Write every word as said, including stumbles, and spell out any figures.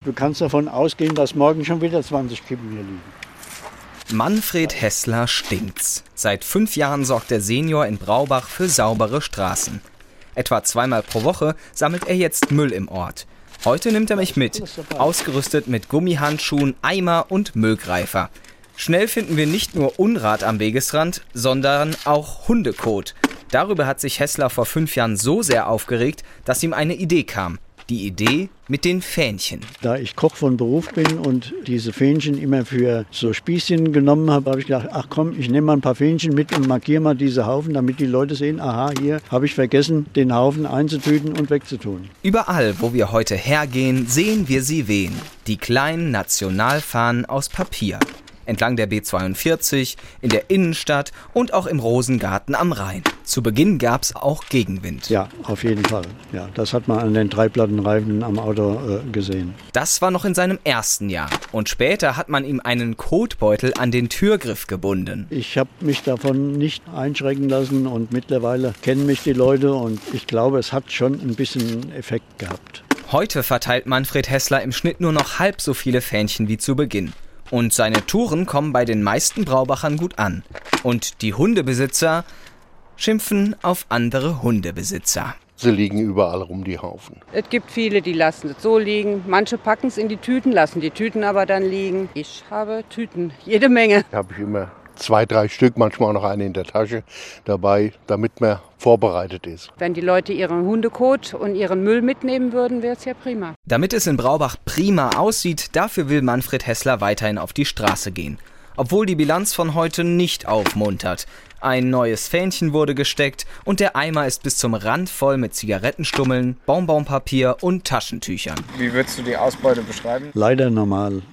Du kannst davon ausgehen, dass morgen schon wieder zwanzig Kippen hier liegen. Manfred Hessler stinkt's. Seit fünf Jahren sorgt der Senior in Braubach für saubere Straßen. Etwa zweimal pro Woche sammelt er jetzt Müll im Ort. Heute nimmt er mich mit, ausgerüstet mit Gummihandschuhen, Eimer und Müllgreifer. Schnell finden wir nicht nur Unrat am Wegesrand, sondern auch Hundekot. Darüber hat sich Hessler vor fünf Jahren so sehr aufgeregt, dass ihm eine Idee kam. Die Idee mit den Fähnchen. Da ich Koch von Beruf bin und diese Fähnchen immer für so Spießchen genommen habe, habe ich gedacht, ach komm, ich nehme mal ein paar Fähnchen mit und markiere mal diese Haufen, damit die Leute sehen, aha, hier habe ich vergessen, den Haufen einzutüten und wegzutun. Überall, wo wir heute hergehen, sehen wir sie wehen. Die kleinen Nationalfahnen aus Papier. Entlang der B zweiundvierzig, in der Innenstadt und auch im Rosengarten am Rhein. Zu Beginn gab es auch Gegenwind. Ja, auf jeden Fall. Ja, das hat man an den Dreiplattenreifen am Auto äh, gesehen. Das war noch in seinem ersten Jahr. Und später hat man ihm einen Kotbeutel an den Türgriff gebunden. Ich habe mich davon nicht einschränken lassen und mittlerweile kennen mich die Leute und ich glaube, es hat schon ein bisschen Effekt gehabt. Heute verteilt Manfred Hessler im Schnitt nur noch halb so viele Fähnchen wie zu Beginn. Und seine Touren kommen bei den meisten Braubachern gut an. Und die Hundebesitzer schimpfen auf andere Hundebesitzer. Sie liegen überall rum, die Haufen. Es gibt viele, die lassen es so liegen. Manche packen es in die Tüten, lassen die Tüten aber dann liegen. Ich habe Tüten, jede Menge. Da habe ich immer zwei, drei Stück, manchmal auch noch eine in der Tasche dabei, damit man vorbereitet ist. Wenn die Leute ihren Hundekot und ihren Müll mitnehmen würden, wäre es ja prima. Damit es in Braubach prima aussieht, dafür will Manfred Hessler weiterhin auf die Straße gehen. Obwohl die Bilanz von heute nicht aufmuntert. Ein neues Fähnchen wurde gesteckt und der Eimer ist bis zum Rand voll mit Zigarettenstummeln, Bonbonpapier und Taschentüchern. Wie würdest du die Ausbeute beschreiben? Leider normal.